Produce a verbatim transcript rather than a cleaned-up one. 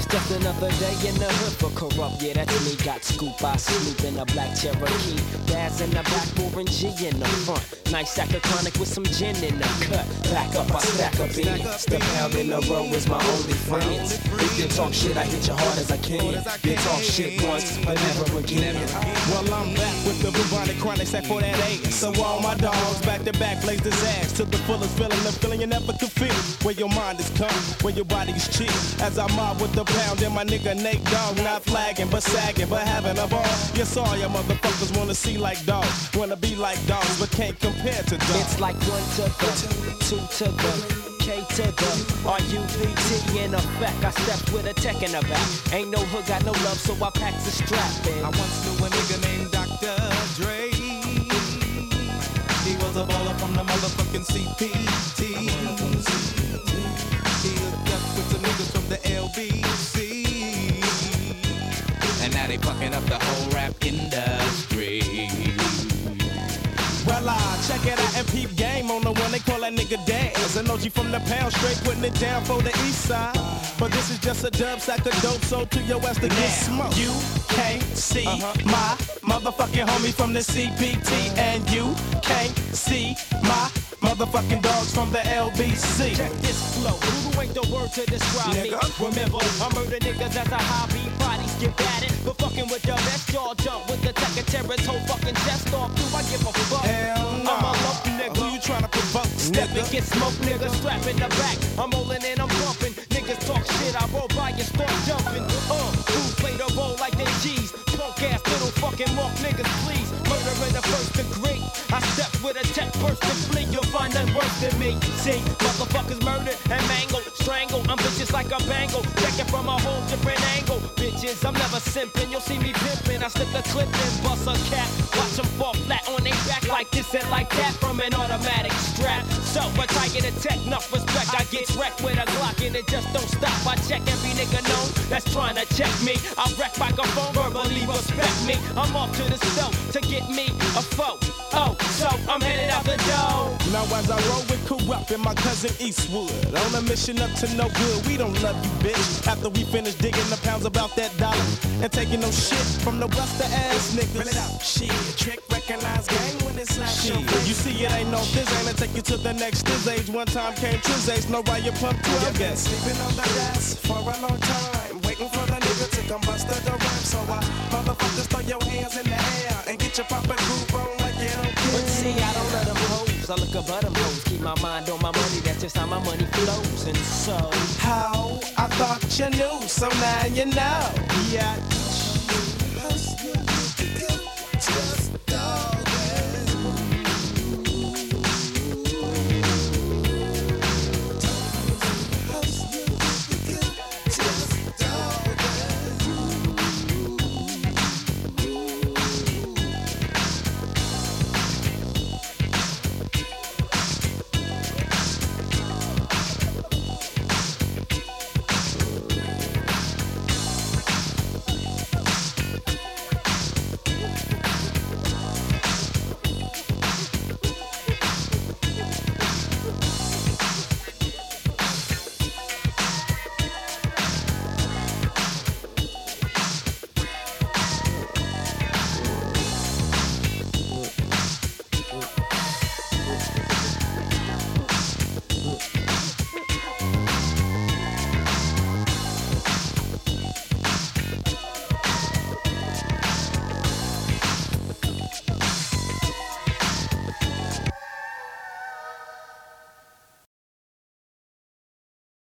It's just another day in the hood for Corrupt. Yeah, that's me. Got scoop, I sleep in a black Cherokee. Daz in the back, pouring G in the front. Nice sack of chronic with some gin in the cut. Back up, I stack up beans. Step pound in the row is my only friends. If you talk shit, I hit you hard as I can. You talk shit once, but never again. Well, I'm back with the bubonic chronic sack for that eight. So all my dogs back to back blaze this ass to the fullest feeling, the feeling you never could feel. Where your mind is calm, where your body is chill. As I mob with the pound and my nigga Nate Dogg, not flagging but sagging, but having a ball. Yes, all your motherfuckers wanna see like dogs, wanna be like dogs, but can't compare to dogs. It's like one to the, two to the, K to the, R U P T in effect. I stepped with a tech in the back. Ain't no hood, got no love, so I packed the strap in. I once knew a nigga named Doctor Dre. He was a baller from the motherfucking C P T. He hooked up with some niggas from the L B C. And now they fucking up the whole rap industry. Well, I check it out and peep game on the one they call that nigga Daz. An O G from the pound, straight putting it down for the east side. But this is just a dub sack of dope, so to your west to get smoked. You can't see uh-huh. my motherfucking homie from the C P T, and you can't see my motherfucking dogs from the L B C. Check this flow, who ain't the word to describe nigga. me? Remember, I murder niggas as a hobby, bodies get batted. But fucking with your best, y'all jump with the tech of terrorist, whole fucking chest off. Do I give a fuck? Hell no. I'm a low nigga. Who you trying to provoke, Step nigga? and get smoked, nigga. Strap in the back. I'm rolling and I'm bumping. Niggas talk shit, I roll by and start jumping. Uh, who play the role like they G's? Punk ass little fucking mark niggas, please. Murder in the first degree. I step with a tech burst and flee. You'll find none worse than me. See, motherfuckers murder and mangle, strangle. I'm bitches like a bangle. Check it from a whole different angle. Bitches, I'm never simping. You'll see me pimping. I slip the clip and bust a cap. Watch them fall flat on their back like this and like that from an automatic strap. So, but I get a tech, enough respect. I get wrecked with a Glock and it just don't stop. I check every nigga known that's trying to check me. I wreck microphone, verbally respect me. I'm off to the stove to get me a foe. Oh, so I'm headed out the door. Now as I roll with Corrupt and my cousin Eastwood, on a mission up to no good, we don't love you, bitch. After we finish digging the pounds about that dollar and taking no shit from no buster ass niggas. Fill it out, shit, trick, recognize gang when it's like shit. You see it ain't no this ain't to take you to the next this age. One time came Triz age, no riot pump twelve gas. Sleeping on the desk for a long time, waiting for the nigga to come bust the rhyme. So I motherfuckers throw your hands in the air and get your proper groove on like you don't care. But see, I don't let them hoes. I look above them hoes. Keep my mind on my money. That's just how my money flows. And so, how I thought you knew, so now you know. Yeah. Hustler.